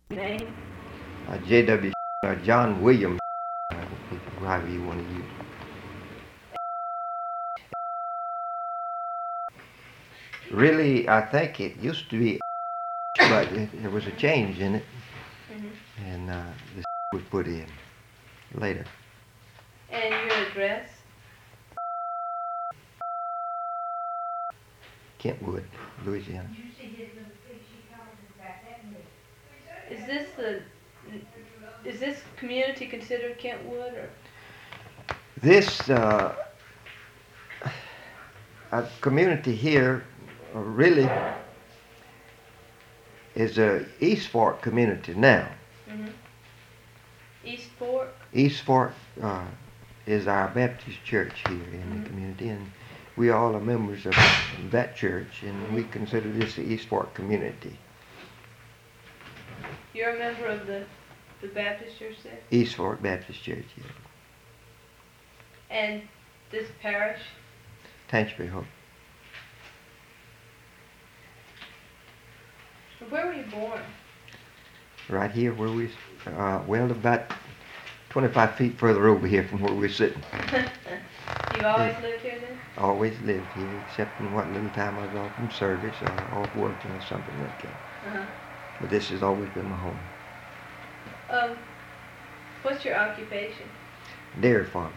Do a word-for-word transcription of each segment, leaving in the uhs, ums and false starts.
Name? Uh, J W or John Williams, uh, however you want to use it. Really, I think it used to be, but it, there was a change in it, Mm-hmm. and uh, the was put in later. And your address? Kentwood, Louisiana. Is this the, is this community considered Kentwood, or? This uh, uh, community here uh, really is a East Fork community now. Mm-hmm. East Fork? East Fork uh, is our Baptist church here in Mm-hmm. the community, and we all are members of that church, and Mm-hmm. we consider this the East Fork community. You're a member of the, the Baptist church there? East Fork Baptist Church, yeah. And this parish? Tanchbury Hope. Where were you born? Right here where we, uh, well, about twenty-five feet further over here from where we're sitting. You've always lived here then? Always lived here, except in what little time I was off from service or off working or something like that. Uh-huh. But this has always been my home. Um, what's your occupation? Dairy farm.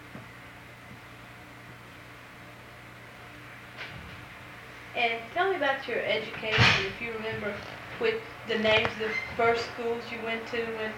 And tell me about your education, if you remember which, the names of the first schools you went to when...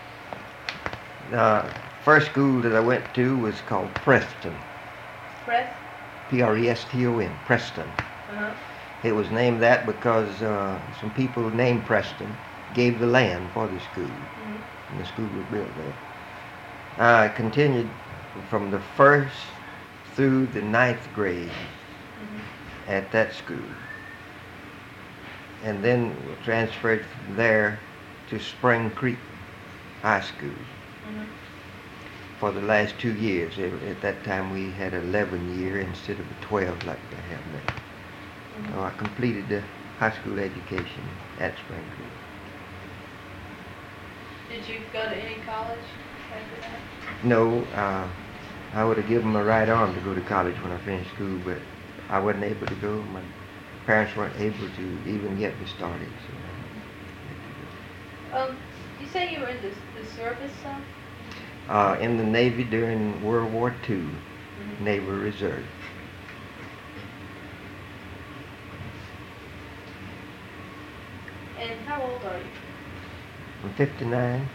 The first school that I went to was called Preston. Press? P R E S T O N, Preston. Uh-huh. It was named that because uh, some people named Preston gave the land for the school, Mm-hmm. and the school was built there. I continued from the first through the ninth grade Mm-hmm. at that school, and then transferred from there to Spring Creek High School Mm-hmm. for the last two years. At at that time we had eleven year instead of the twelve like they have now. Mm-hmm. So I completed the high school education at Spring Creek. Did you go to any college after that? No, uh, I would have given my right arm to go to college when I finished school, but I wasn't able to go. My parents weren't able to even get me started. So Um, you say you were in the, the service some? uh, in the Navy during World War Two, Mm-hmm. Naval Reserve. And how old are you? I'm fifty-nine.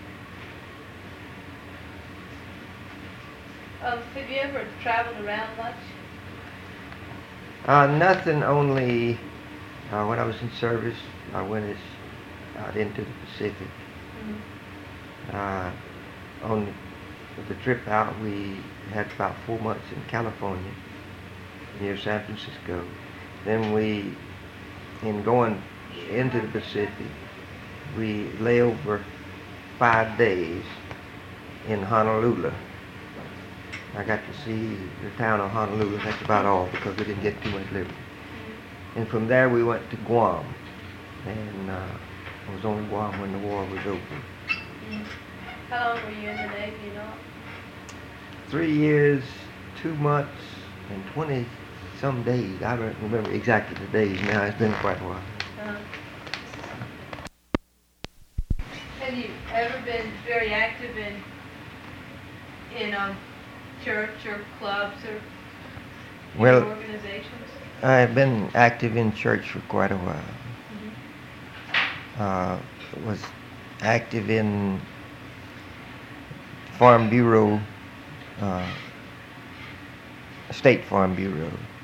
Um, have you ever traveled around much? Uh, nothing, only uh, when I was in service, I went as, out into the Pacific. Mm-hmm. Uh, on the trip out, we had about four months in California, near San Francisco. Then we, in going into the Pacific, we lay over five days in Honolulu. I got to see the town of Honolulu. That's about all because we didn't get too much liberty. Mm-hmm. And from there we went to Guam, and uh, it was only Guam when the war was over. Mm-hmm. How long were you in the Navy and all? Three years, two months, and twenty some days. I don't remember exactly the days now. It's been quite a while. Uh-huh. Have you ever been very active in in um, church or clubs or any Well, organizations? I've been active in church for quite a while. Mm-hmm. Uh, was active in Farm Bureau, uh, State Farm Bureau.